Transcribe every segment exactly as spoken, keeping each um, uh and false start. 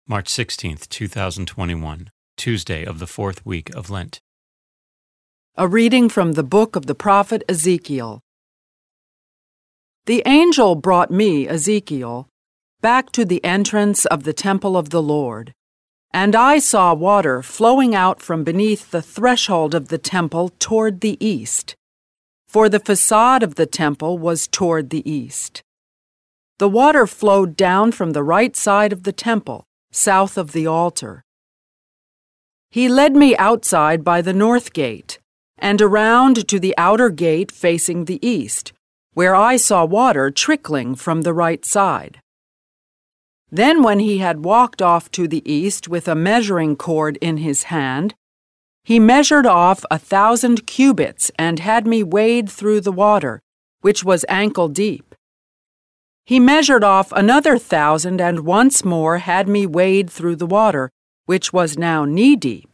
March sixteenth, two thousand twenty-one, Tuesday of the fourth week of Lent. A reading from the book of the prophet Ezekiel. The angel brought me, Ezekiel, back to the entrance of the temple of the Lord, and I saw water flowing out from beneath the threshold of the temple toward the east, for the facade of the temple was toward the east. The water flowed down from the right side of the temple, south of the altar. He led me outside by the north gate, and around to the outer gate facing the east, where I saw water trickling from the right side. Then when he had walked off to the east with a measuring cord in his hand, he measured off a thousand cubits and had me wade through the water, which was ankle deep. He measured off another thousand and once more had me wade through the water, which was now knee-deep.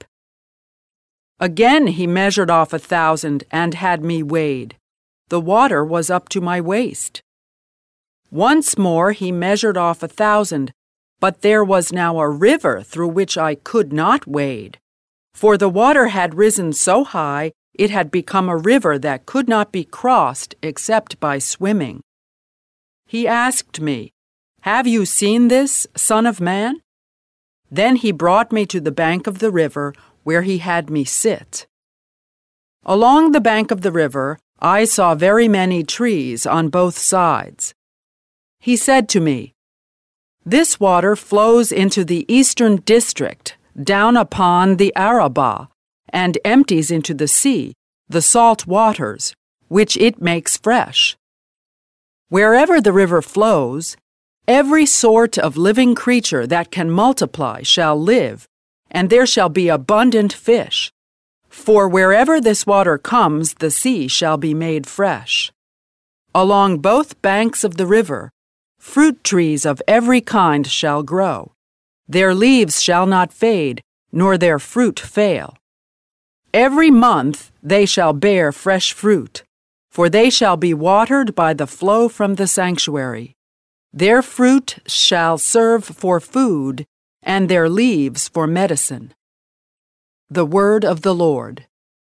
Again he measured off a thousand and had me wade. The water was up to my waist. Once more he measured off a thousand, but there was now a river through which I could not wade, for the water had risen so high it had become a river that could not be crossed except by swimming. He asked me, "Have you seen this, Son of Man?" Then he brought me to the bank of the river, where he had me sit. Along the bank of the river, I saw very many trees on both sides. He said to me, "This water flows into the eastern district, down upon the Arabah, and empties into the sea, the salt waters, which it makes fresh. Wherever the river flows, every sort of living creature that can multiply shall live, and there shall be abundant fish. For wherever this water comes, the sea shall be made fresh. Along both banks of the river, fruit trees of every kind shall grow. Their leaves shall not fade, nor their fruit fail. Every month they shall bear fresh fruit, for they shall be watered by the flow from the sanctuary. Their fruit shall serve for food, and their leaves for medicine." The word of the Lord.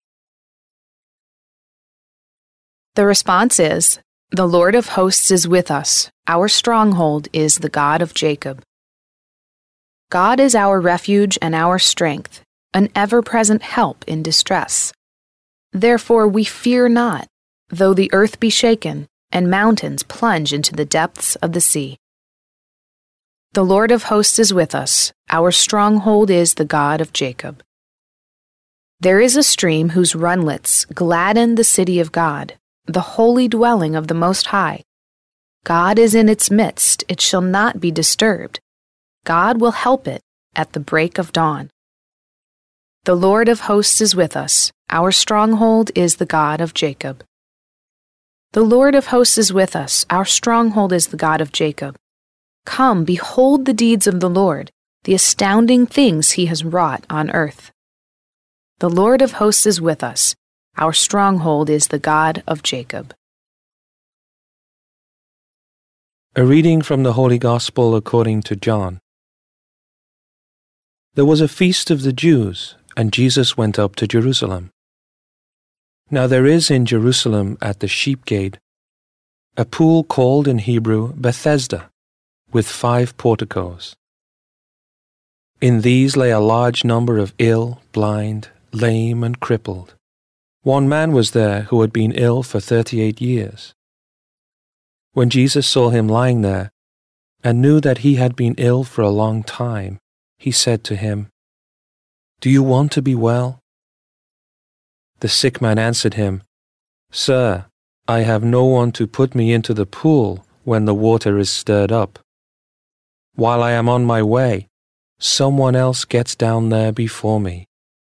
The response is, "The Lord of hosts is with us. Our stronghold is the God of Jacob." God is our refuge and our strength, an ever-present help in distress. Therefore we fear not, though the earth be shaken, and mountains plunge into the depths of the sea. The Lord of hosts is with us. Our stronghold is the God of Jacob. There is a stream whose runlets gladden the city of God, the holy dwelling of the Most High. God is in its midst, it shall not be disturbed. God will help it at the break of dawn. The Lord of hosts is with us. Our stronghold is the God of Jacob. The Lord of hosts is with us. Our stronghold is the God of Jacob. Come, behold the deeds of the Lord, the astounding things he has wrought on earth. The Lord of hosts is with us. Our stronghold is the God of Jacob. A reading from the Holy Gospel according to John. There was a feast of the Jews, and Jesus went up to Jerusalem. Now there is in Jerusalem at the sheep gate a pool called in Hebrew Bethesda, with five porticos. In these lay a large number of ill, blind, lame, and crippled. One man was there who had been ill for thirty-eight years. When Jesus saw him lying there, and knew that he had been ill for a long time, he said to him, "Do you want to be well?" The sick man answered him, "Sir, I have no one to put me into the pool when the water is stirred up. While I am on my way, someone else gets down there before me."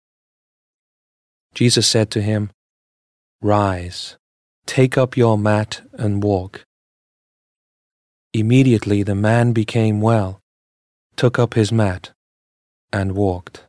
Jesus said to him, "Rise, take up your mat and walk." Immediately the man became well, took up his mat, and walked.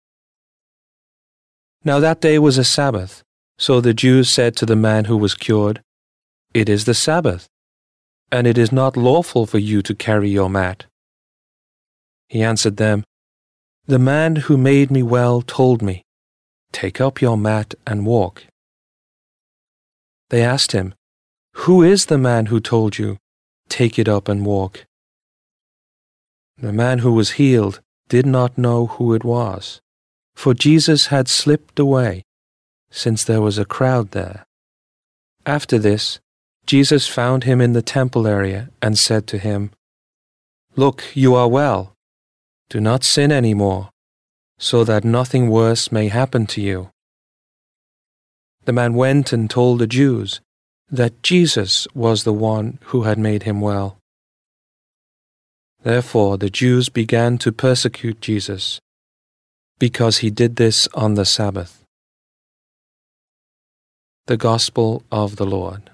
Now that day was a Sabbath, so the Jews said to the man who was cured, "It is the Sabbath, and it is not lawful for you to carry your mat." He answered them, "The man who made me well told me, 'Take up your mat and walk.'" They asked him, "Who is the man who told you, 'Take it up and walk'?" The man who was healed did not know who it was, for Jesus had slipped away, since there was a crowd there. After this, Jesus found him in the temple area and said to him, "Look, you are well. Do not sin any more, so that nothing worse may happen to you." The man went and told the Jews that Jesus was the one who had made him well. Therefore the Jews began to persecute Jesus, because he did this on the Sabbath. The Gospel of the Lord.